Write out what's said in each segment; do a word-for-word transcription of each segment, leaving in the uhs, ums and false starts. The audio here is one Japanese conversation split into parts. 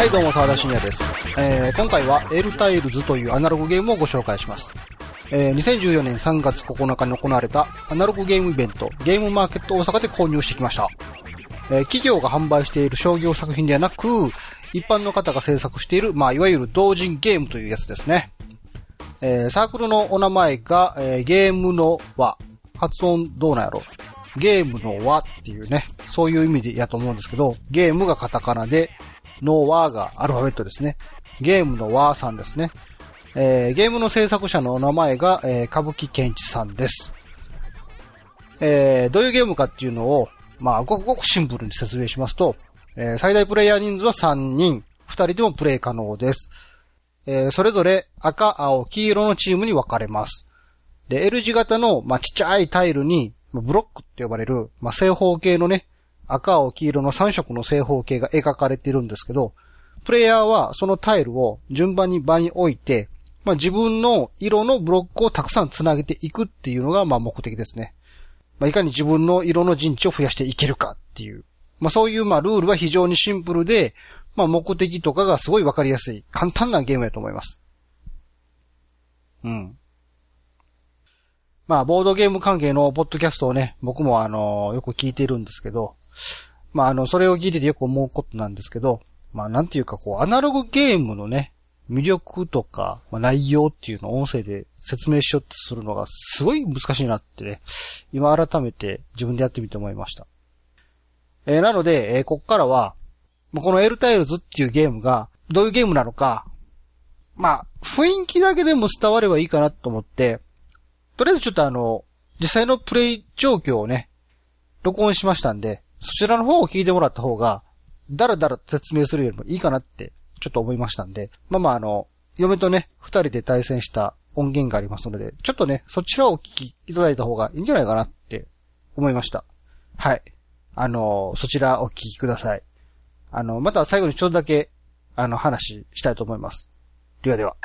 はい、どうも、沢田信也です。えー、今回はエルタイルズというアナログゲームをご紹介します。えー、にせんじゅうよねんさんがつここのかに行われたアナログゲームイベント、ゲームマーケット大阪で購入してきました。えー、企業が販売している商業作品ではなく、一般の方が制作している、まあ、いわゆる同人ゲームというやつですね。えー、サークルのお名前が、えー、ゲームの輪。発音どうなんやろ？ゲームの輪っていうね、そういう意味でやと思うんですけど、ゲームがカタカナで、の輪がアルファベットですね。ゲームの輪さんですね。えー、ゲームの制作者のお名前が、えー、歌舞伎健一さんです。えー、どういうゲームかっていうのを、まあ、ごくごくシンプルに説明しますと、えー、最大プレイヤー人数はさんにん、ふたりでもプレイ可能です。えー、それぞれ赤、青、黄色のチームに分かれます。で、L 字型の、まあ、ちっちゃいタイルに、ブロックって呼ばれる、まあ、正方形のね、赤、青、黄色のさん色の正方形が描かれているんですけど、プレイヤーはそのタイルを順番に場に置いて、まあ、自分の色のブロックをたくさんつなげていくっていうのが、まあ、目的ですね。まあ、いかに自分の色の陣地を増やしていけるかっていう。まあ、そういう、まあ、ルールは非常にシンプルで、まあ、目的とかがすごいわかりやすい、簡単なゲームだと思います。うん。まあ、ボードゲーム関係のポッドキャストをね、僕もあの、よく聞いているんですけど、まあ、あの、それを聞いててよく思うことなんですけど、まあ、なんていうかこう、アナログゲームのね、魅力とか、まあ、内容っていうのを音声で説明しようとするのがすごい難しいなってね、今改めて自分でやってみて思いました。えー、なので、えー、こっからは、このエルタイルズっていうゲームがどういうゲームなのか、まあ、雰囲気だけでも伝わればいいかなと思って、とりあえずちょっとあの、実際のプレイ状況をね、録音しましたんで、そちらの方を聞いてもらった方が、だらだら説明するよりもいいかなって、ちょっと思いましたんで、まあまああの、嫁とね、二人で対戦した音源がありますので、ちょっとね、そちらをお聞きいただいた方がいいんじゃないかなって思いました。はい。あの、そちらお聞きください。あの、また最後にちょっとだけ、あの、話したいと思います。ではでは。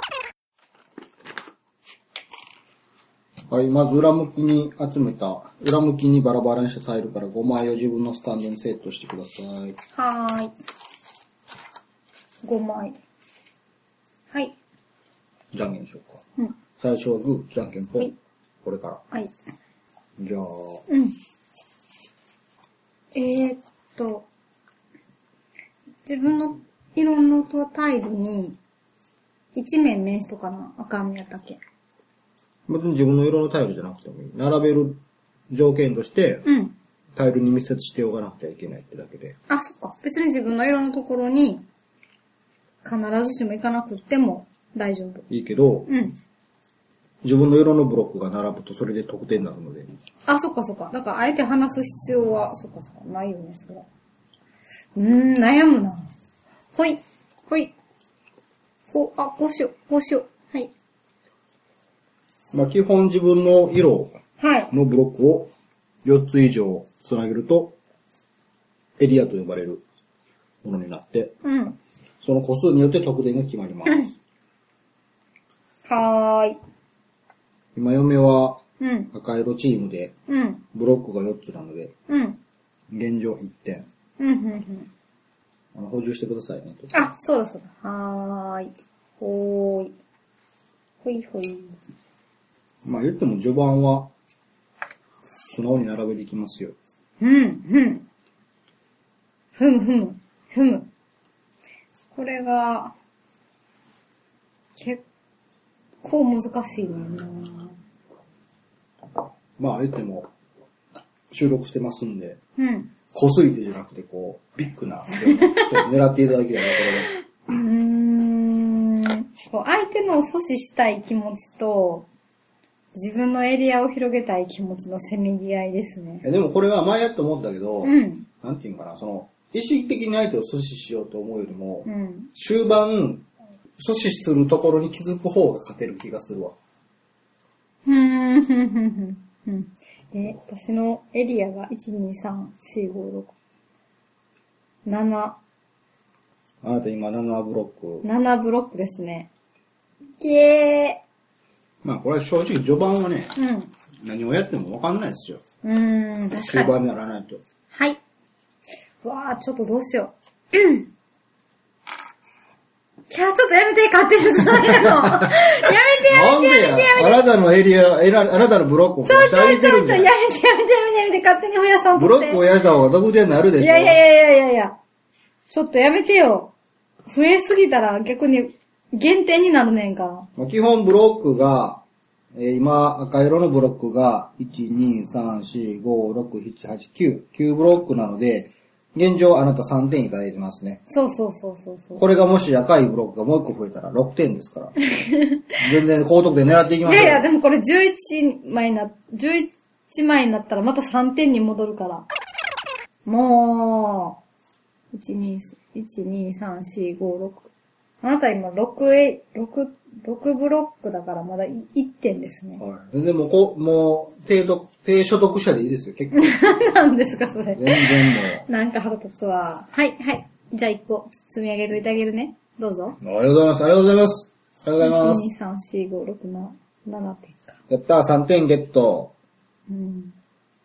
はい、まず裏向きに集めた、裏向きにバラバラにしたタイルからごまいを自分のスタンドにセットしてください。 はーい。ごまい。はい。 じゃんけんしようか。 うん。 最初はグー、じゃんけんぽん。 はい。 これから。 はい。 じゃあ。 うん。えー、っと、自分の色のタイルに一面面しとかなあかんのやったっけ？ 別に自分の色のタイルじゃなくてもいい。並べる条件として、うん。タイルに密接しておかなくてはいけないってだけで。 あ、そっか。別に自分の色のところに必ずしも行かなくても大丈夫。 いいけど、うん。自分の色のブロックが並ぶとそれで得点になるので。 あ、そっかそっか。だからあえて話す必要は、そっかそっか、ないよね、それは。うーん、悩むな。ほい、ほい。こう、あ、こうしよう、こうしよう。はい。 まあ、基本自分の色のブロックをよっつ以上つなげると、エリアと呼ばれるものになって、うん、その個数によって得点が決まります。うん、 はーい。 今嫁は赤色チームで、ブロックがよっつなので、うん、現状いってん。うんうんうん、あの補充してくださいね。 あ、そうだそうだ。はーい。ほーい。ほいほい。 まあ言っても序盤は、素直に並べていきますよ。 うん、うん。ふむふむ、ふむ。これが、結構難しいねんな。 まあ言っても、収録してますんで、うん。小すぎてじゃなくて、こう、ビッグな、ちょっと狙っていただきたいところで。 うーん。こう相手のを阻止したい気持ちと、自分のエリアを広げたい気持ちのせめぎ合いですね。 でもこれは前やって思ったけど、うん、なんていうかな、その、意識的に相手を阻止しようと思うよりも、うん、終盤、阻止するところに気づく方が勝てる気がするわ。 ふーん、ふんふんふんふん。え、私のエリアがいち、に、さん、よん、ご、ろく、なな。 あなた今ななブロック。 ななブロックですね。げー。 まあこれは正直序盤はね、うん、何をやっても分かんないですよ。 うーん、確かに。 終盤にならないと。 はい。わー、ちょっとどうしよう。うん。 いや、ちょっとやめて、勝手にそれの。やめてやめてやめてやめてやめて。 あなたのエリア、えらあなたのブロックを増やしてあげてるんだよ。 ちょいちょいちょいちょい、やめてやめてやめてやめて、勝手に増やさんとって。 ブロックを増やした方が得点になるでしょ。 いやいやいやいやいやいや。ちょっとやめてよ。増えすぎたら逆に減点になるねんから。 基本ブロックが、えー、今赤色のブロックがいち、に、さん、よん、ご、ろく、なな、はち、きゅう。きゅうブロックなので、現状あなたさんてんいただいてますね。 そうそうそうそうそう。 これがもし赤いブロックがもういっこ増えたらろくてんですから。全然高得点狙っていきましょう。 いやいや、でもこれじゅういちまいにな、じゅういちまいになったらまたさんてんに戻るから。もう、いち、に、いち、に、さん、よん、ご、ろく。あなた今ろく、ろく、ろくブロックだからまだいってんですね。はい。 でもこう、もう、低得、低所得者でいいですよ、結構。 何なんですか、それ。 全然もう。 なんか腹立つわ。はい、はい。じゃあいっこ積み上げといてあげるね。どうぞ。 ありがとうございます、ありがとうございます。ありがとうございます。 いち、に、さん、よん、ご、ろく、なな、ななてんか。 やったー、さんてんゲット。 うん。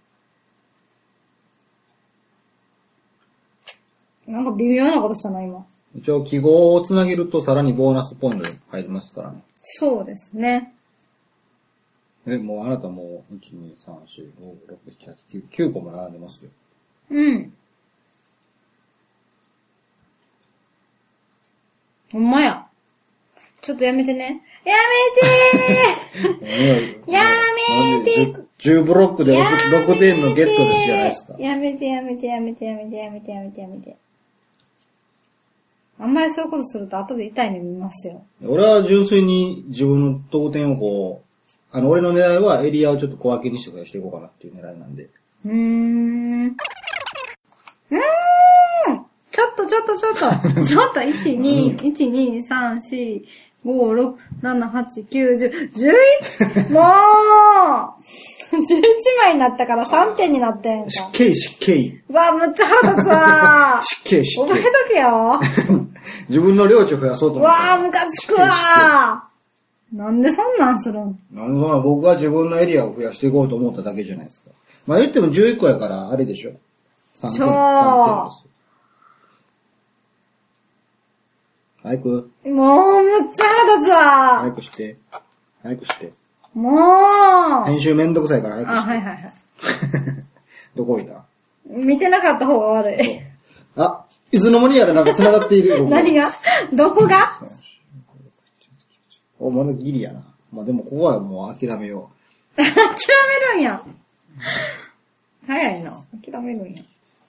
なんか微妙なことしたな、今。 一応記号をつなげるとさらにボーナスポイント入りますからね。 そうですね。 え、もうあなたもう、いち、に、さん、よん、ご、ろく、なな、はち、きゅう、きゅうこも並んでますよ。 うん。ほんまや。ちょっとやめてね。やめてーやめてーじゅうブロックで 6, ろくてんのゲットですじゃないですか。 やめてやめてやめてやめてやめてやめてやめて。あんまりそういうことすると後で痛い目見ますよ。 俺は純粋に自分の得点をこう、あの、俺の狙いはエリアをちょっと小分けにして増やしていこうかなっていう狙いなんで。 うーん。うーんちょっとちょっとちょっと。ちょっと、いち、に、いち、に、さん、よん、ご、ろく、なな、はち、きゅう、じゅう、じゅういち! もうじゅういちまいになったからさんてんになってんか。 失敬失敬。 うわ、むっちゃ腹立つわ失敬失敬。 覚えとけよ。 自分の領地を増やそうと思って。 わー、ムカつくわー。なんでそんなんするんなんでそんな僕は自分のエリアを増やしていこうと思っただけじゃないですか。まあ言ってもじゅういっこやからあれでしょ。さんてん。さんてんです。早く。 もう、むっちゃ腹立つわ早くして。早くして。 もう編集めんどくさいから早くして。 あ、はいはいはい。 どこ置いた？ 見てなかった方が悪い。 あ、いつの間にやらなんか繋がっているよ。 何がどこがお、まだギリやな。まあでもここはもう諦めよう。諦めるんや。早いな。諦めるんや。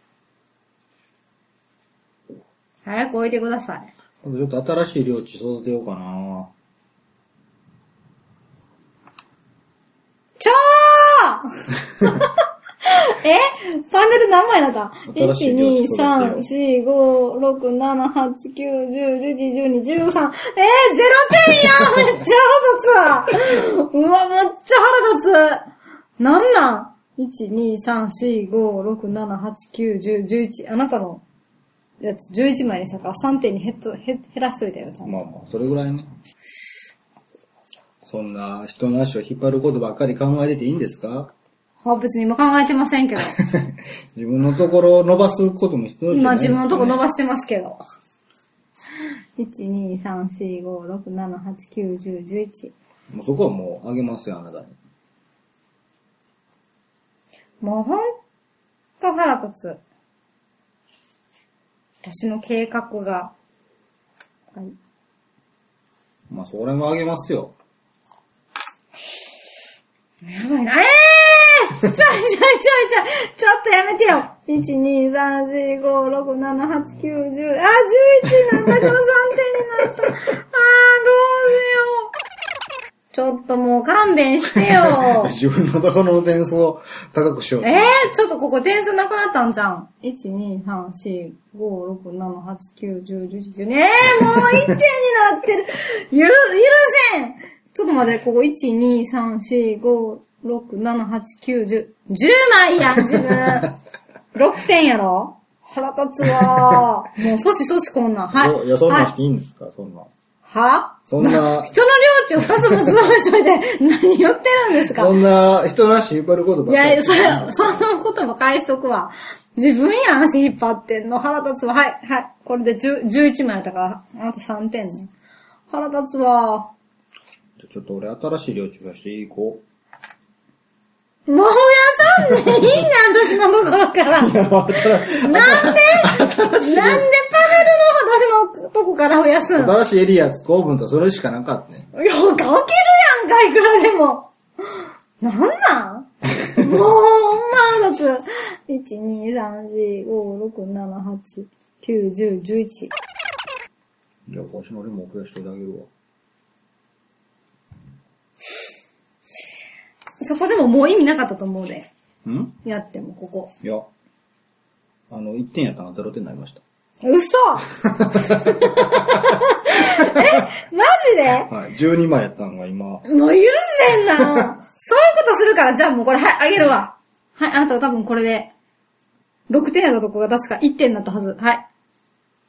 早く置いてください。 ちょっと新しい領地育てようかな。 ちょーえパネル何枚だった ?いち、に、さん、よん、ご、ろく、なな、はち、きゅう、じゅう、じゅういち、じゅうに、じゅうさん。えー、ゼロてんやめっちゃ腹立つわうわ、めっちゃ腹立つなんなん ?いち、に、さん、よん、ご、ろく、なな、はち、きゅう、じゅう、じゅういち。あなたのやつじゅういちまいにしたからさんてんに減っと減らしといたよ、ちゃんと。 まあまあ、それぐらいね。そんな人の足を引っ張ることばっかり考えてていいんですか？ あ、別に今考えてませんけど。 自分のところを伸ばすことも必要じゃないですか、ね。 今自分のところ伸ばしてますけど。いち、に、さん、よん、ご、ろく、なな、はち、きゅう、じゅう、じゅういち。 もうそこはもうあげますよ、あなたに。 もうほんと腹立つ。私の計画が。はい。 まあ、それもあげますよ。 やばいな。えぇ、ー、ちょいちょいちょいちょい、ちょっとやめてよ。いち、に、さん、よん、ご、ろく、なな、はち、きゅう、じゅう。あ、じゅういちなんだからさんてんになった。あー、どうしよう。ちょっともう勘弁してよ。 自分のところの点数を高くしよう。 えー、ちょっとここ点数なくなったんじゃん。いち、に、さん、よん、ご、ろく、なな、はち、きゅう、じゅう、じゅういち、じゅうに。えー、もういってんになってる。ゆる、許せん。ちょっと待って、ここいち、に、さん、よん、ご、ろく、なな、はち、きゅう、じゅう。じゅうまいやん、自分。ろくてんやろ腹立つわー。もう、そしそしこんなん。はい。 いや、そんなんしていいんですか、はい、そんなん。 はそんな。人の領地を二つもずらしといて、何言ってるんですか？ そんな、人の足引っ張ることばっかり。 いや、それ、そのことも返しとくわ。自分やん足引っ張ってんの腹立つわ。はい、はい。これでじゅう、じゅういちまいやったから、あとさんてんね。 腹立つわ。 じゃちょっと俺新しい領地増やしていい子。 もうやさんねいいね、私のところから。なんでなんでパネルの私のとこから増やすん？ 新しいエリア使う分とそれしかなかったね。 いや、かけるやんか、いくらでも。なんなんもう、ほんま腹立つ。いち、に、さん、し、ご、ろく、なな、はち、きゅう、じゅう、じゅういち。 じゃあ、わしの俺も増やしてあげるわ。 そこでももう意味なかったと思うで。 ん？ やっても、ここ。 いや。あの、いってんやったらゼロてんになりました。 嘘え、マジで？ はい。じゅうにまいやったのが今。 もう許せんな。そういうことするから、じゃあもうこれ、はい、あげるわ。はい、あなたは多分これで、ろくてんやったとこが確かいってんになったはず。はい。 ん ?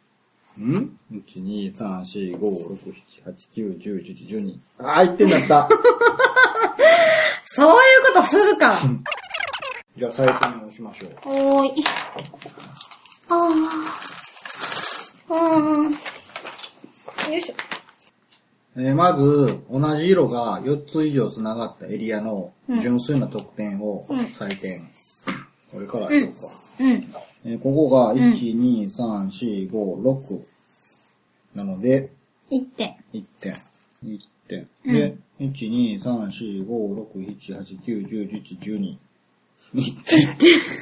いち、に、さん、し、ご、ろく、しち、はち、きゅう、じゅう、じゅういち、じゅうに。あー、いってんになった。 そういうことするから。 じゃあ、採点をしましょう。 おーい。あー。あー。よいしょ。 えー、まず、同じ色がよっつ以上つながったエリアの純粋な得点を採点。これからしようか。 うん。 えー、ここがいち、に、さん、し、ご、ろく。なので、 いってん。 いってん。いってん。で、いち、に、さん、し、ご、ろく、しち、はち、きゅう、じゅう、じゅういち、じゅうに。いってん。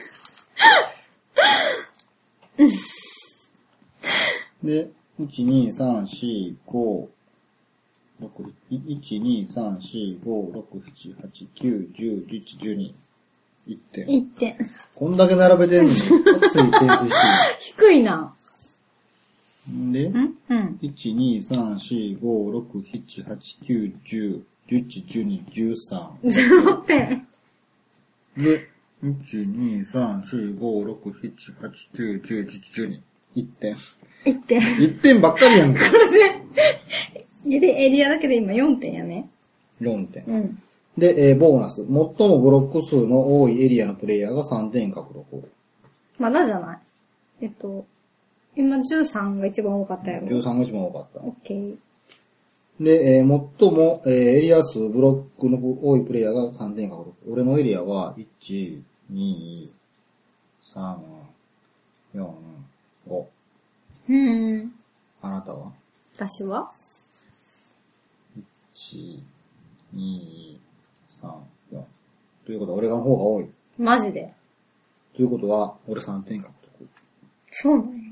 で、いち、に、さん、し、ご、ろく、いち、に、さん、し、ご、ろく、しち、はち、きゅう、じゅう、じゅういち、じゅうに。いってん。 いってん。 こんだけ並べてんのに、つい点数低い。 低いな。 んで、 んうん。 いち、に、さん、し、ご、ろく、しち、はち、きゅう、じゅう、じゅういち、じゅうに、じゅうさん。 ゼロてん。 で、いち、に、さん、し、ご、ろく、しち、はち、きゅう、じゅう、じゅういち、じゅうに。いってん。 いってん。 いってんばっかりやんか。 これで、エリアだけで今よんてんやね。 よんてん。 うん。 で、えー、ボーナス。最もブロック数の多いエリアのプレイヤーがさんてん獲得。 まだじゃない。えっと、今じゅうさんが一番多かったやろ。 じゅうさんが一番多かった。 オッケー。 で、えー、最も、えー、エリア数、ブロックの多いプレイヤーがさんてん獲得。俺のエリアは、いち、に、さん、よん、ご。 うーん。 あなたは ? 私はいち、に、さん、よん。ということは、俺がの方が多い。 マジで。 ということは、俺さんてん獲得。 そうなんや。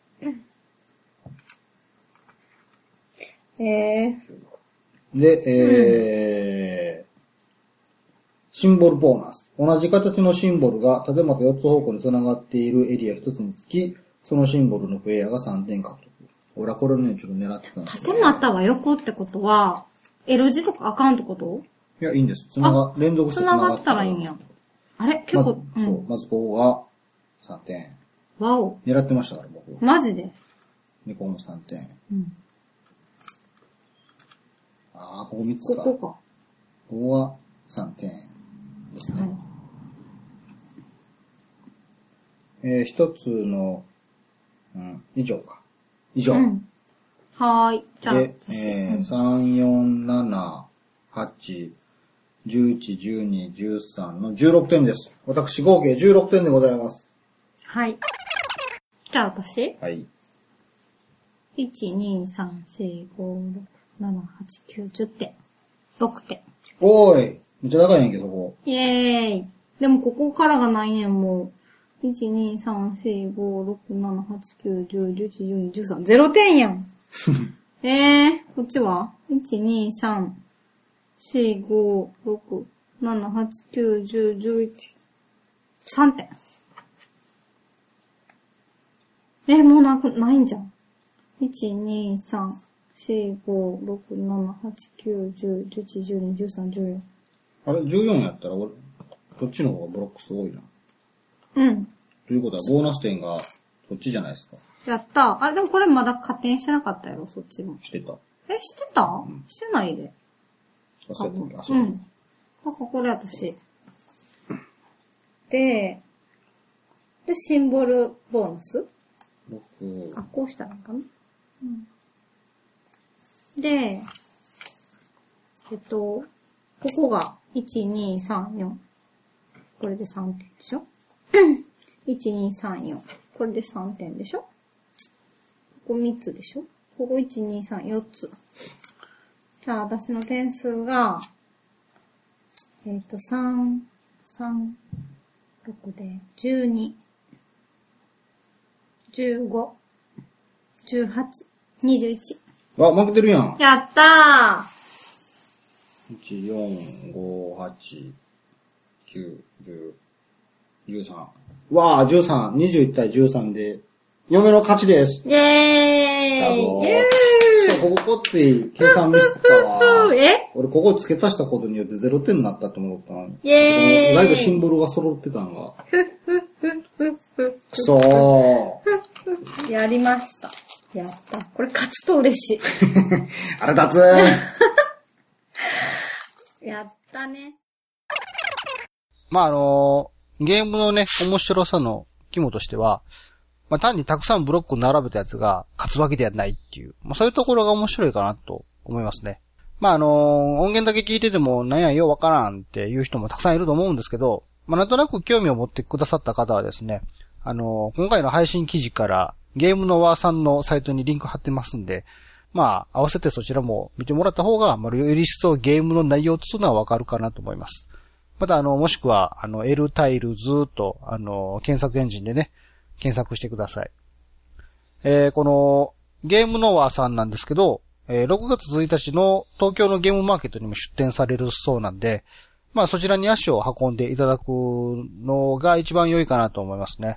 ええー。で、えー、うん、シンボルボーナス。同じ形のシンボルが縦またよっつ方向に繋がっているエリアひとつにつき、そのシンボルのプレイヤーがさんてん獲得。俺はこれね、ちょっと狙ってたんですけど。 縦または横ってことは、L 字とかあかんってこと？ いや、いいんです。つなが、連続して繋ががったらいいんや。あれ結構、 まず、うん、そう、まずここがさんてん。 わお。 狙ってましたから、僕。 マジで？ で、ここもさんてん。 うん。 ああ、ここみっつか。 ここか。 ここがさんてんですね。うん、えー、一つの、うん、以上か。以上。うん、 はーい。じゃあ。 で、えーうん、さん、よん、なな、はち、じゅういち、じゅうに、じゅうさんのじゅうろくてんです。私合計じゅうろくてんでございます。 はい。じゃあ私はい。 いち、に、さん、し、ご、ろく、なな、はち、きゅう、じゅってん。ろくてん。 おーい。めっちゃ高いんやけど、そこ。 イェーイ。でもここからがないねん、もう。いち、に、さん、し、ご、ろく、なな、はち、きゅう、じゅう、じゅういち、じゅうに、じゅうさん。ゼロてんやん。えー、こっちは ?いち、に、さん、し、ご、ろく、なな、はち、きゅう、じゅう、じゅういち。さんてん。えー、もうなく、ないんじゃん。いち、に、さん、し、ご、ろく、なな、はち、きゅう、じゅう、じゅういち、じゅうに、じゅうさん、じゅうよん。 あれ、じゅうよんやったら俺、こっちの方がブロック数多いな。 うん。 ということは、ボーナス点が、こっちじゃないですか。 やった。あれ、でもこれまだ加点してなかったやろ、そっちも。 してた。 え、してた、うん、してないで。 あ、そうやったっけ。あ、そうやったっけ。うん。 なんかこれ私。で、で、シンボルボーナス？あ、こうしたらいいかな。うん。 で、えっと、ここがいち、に、さん、よん。これでさんてんでしょいち、に、さん、よん。これでさんてんでしょここみっつでしょここいち、に、さん、よっつ。じゃあ私の点数が、えっと、さん、さん、ろくで、じゅうに、じゅうご、じゅうはち、にじゅういち。 あ、負けてるやん。 やったいち、よん、ご、はち、きゅう、じゅう、じゅうさん。わあ、じゅうさん。にじゅういち対じゅうさんで、嫁の勝ちです。 ーイェーイイェーイそう、こここっつい計算ミスったわ。 え俺ここ付け足したことによってゼロてんになったと思ったのに。 イェーイ意外とシンボルが揃ってたのが。くそー。やりました。やった。これ勝つと嬉しい。 あれ立つやったね。 まあ、あのー、ゲームのね、面白さの肝としては、まあ、単にたくさんブロックを並べたやつが勝つわけではないっていう、まあ、そういうところが面白いかなと思いますね。まあ、あのー、音源だけ聞いててもなんやようわからんっていう人もたくさんいると思うんですけど、まあ、なんとなく興味を持ってくださった方はですね、あのー、今回の配信記事からゲームノワさんのサイトにリンク貼ってますんで、まあ、合わせてそちらも見てもらった方が、まあ、より一層ゲームの内容というのはわかるかなと思います。また、あの、もしくは、あの、L タイルズと、あの、検索エンジンでね、検索してください。えー、この、ゲームノワさんなんですけど、えー、ろくがつついたちの東京のゲームマーケットにも出展されるそうなんで、まあ、そちらに足を運んでいただくのが一番良いかなと思いますね。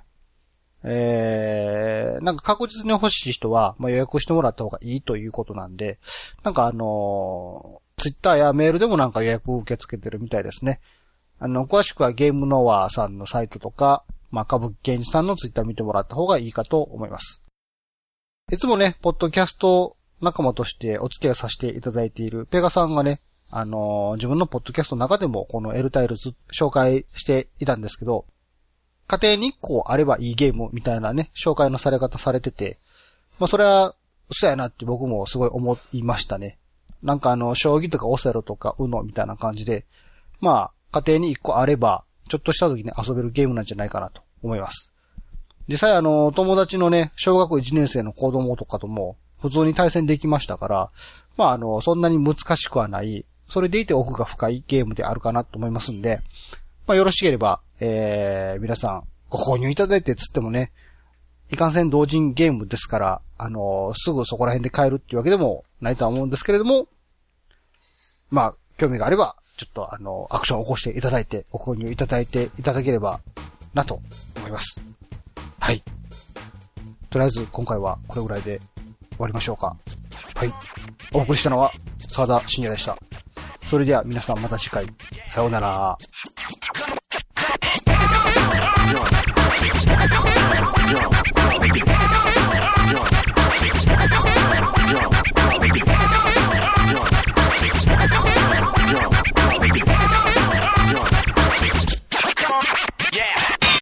えー、なんか確実に欲しい人は、まあ、予約してもらった方がいいということなんで、なんかあのー、ツイッターやメールでもなんか予約受け付けてるみたいですね。あの、詳しくはゲームノワさんのサイトとか、まあ、歌舞伎健二さんのツイッター見てもらった方がいいかと思います。いつもね、ポッドキャスト仲間としてお付き合いさせていただいているペガさんがね、あのー、自分のポッドキャストの中でもこの L タイルズ紹介していたんですけど、家庭にいっこあればいいゲームみたいなね、紹介のされ方されてて、まあそれは嘘やなって僕もすごい思いましたね。なんかあの、将棋とかオセロとかウノみたいな感じで、まあ家庭にいっこあれば、ちょっとした時に遊べるゲームなんじゃないかなと思います。実際あの、友達のね、小学いちねん生の子供とかとも普通に対戦できましたから、まああの、そんなに難しくはない、それでいて奥が深いゲームであるかなと思いますんで、まあよろしければ、えー、皆さんご購入いただいてつってもね、いかんせん同人ゲームですから、あのー、すぐそこら辺で買えるっていうわけでもないとは思うんですけれども、まあ、興味があれば、ちょっとあのー、アクションを起こしていただいて、ご購入いただいていただければなと思います。はい。とりあえず今回はこれぐらいで終わりましょうか。はい。お送りしたのは沢田信也でした。それでは皆さんまた次回、さようなら。